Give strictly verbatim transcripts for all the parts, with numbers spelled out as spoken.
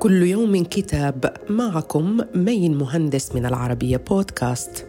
كل يوم كتاب. معكم مين مهندس من العربية بودكاست.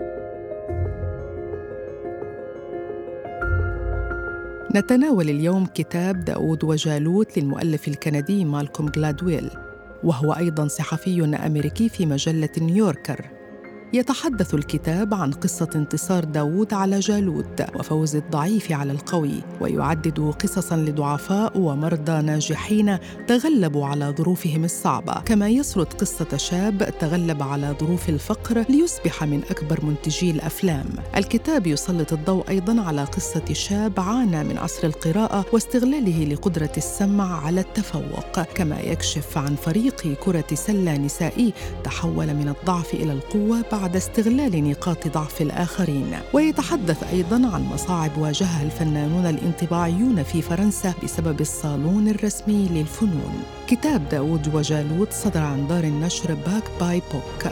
نتناول اليوم كتاب داود وجالوت للمؤلف الكندي مالكوم غلادويل، وهو أيضاً صحفي أمريكي في مجلة نيويوركر. يتحدث الكتاب عن قصة انتصار داود على جالوت وفوز الضعيف على القوي، ويعدد قصصاً لضعفاء ومرضى ناجحين تغلبوا على ظروفهم الصعبة، كما يسرد قصة شاب تغلب على ظروف الفقر ليصبح من أكبر منتجي الأفلام. الكتاب يسلط الضوء أيضاً على قصة شاب عانى من عسر القراءة واستغلاله لقدرة السمع على التفوق، كما يكشف عن فريق كرة سلة نسائي تحول من الضعف إلى القوة بعد استغلال نقاط ضعف الآخرين. ويتحدث أيضاً عن مصاعب واجهها الفنانون الانطباعيون في فرنسا بسبب الصالون الرسمي للفنون. كتاب داود وجالوت صدر عن دار النشر باك باي بوك.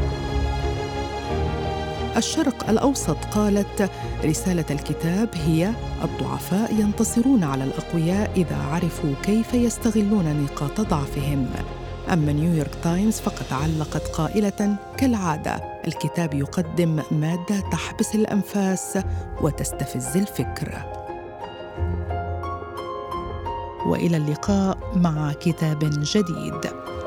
الشرق الأوسط قالت: رسالة الكتاب هي: الضعفاء ينتصرون على الأقوياء إذا عرفوا كيف يستغلون نقاط ضعفهم. أما نيويورك تايمز فقد علقت قائلة: كالعادة الكتاب يقدم مادة تحبس الأنفاس وتستفز الفكر. وإلى اللقاء مع كتاب جديد.